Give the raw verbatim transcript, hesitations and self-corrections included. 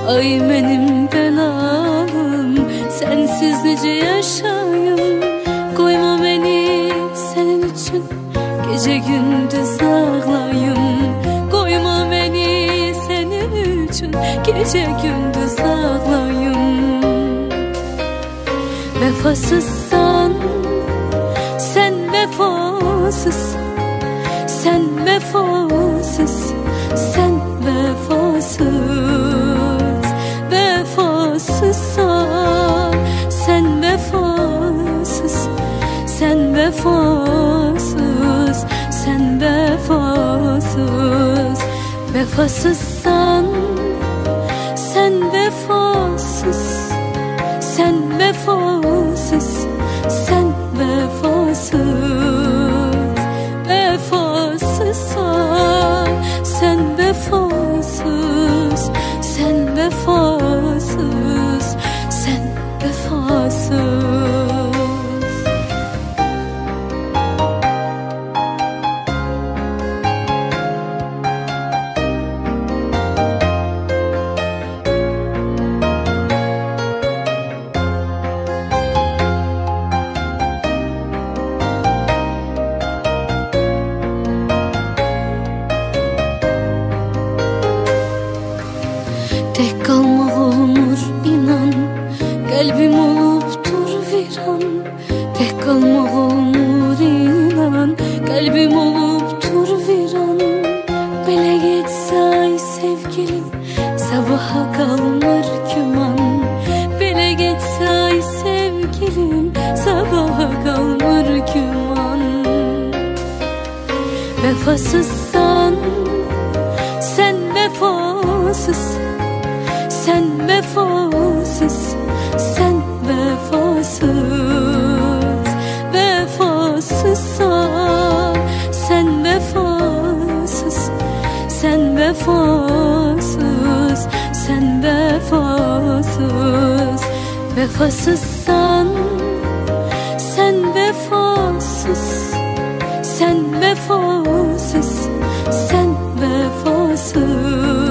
Ay benim belalım, sensiz nece yaşayım. Koyma beni senin için gece gündüz ağlayım. Koyma beni senin için gece gündüz ağlayım. Vefasızsan sen, vefasız sen, vefasız sen, vefasız vefasızsan sen, vefasız sen, vefasız sen, vefasız vefasızsan sen, vefasız sen, vefasız sen, vefasız vefasızsan sen, vefasız sen, vefasız sen, vefasız. Tek kalmak olmur inan, kalbim oluptur viran. Tek kalmak olmur inan, kalbim oluptur viran. Bele geçse ay sevgilim, sabaha kalmır güman. Bele geçse ay sevgilim, sabaha kalmır güman. Vefasızsan sen, vefasız sen, vefasız sen, vefasız vefasızsan sen, vefasız sen, vefasız sen, vefasız vefasızsan sen, vefasız sen, vefasız sen, vefasız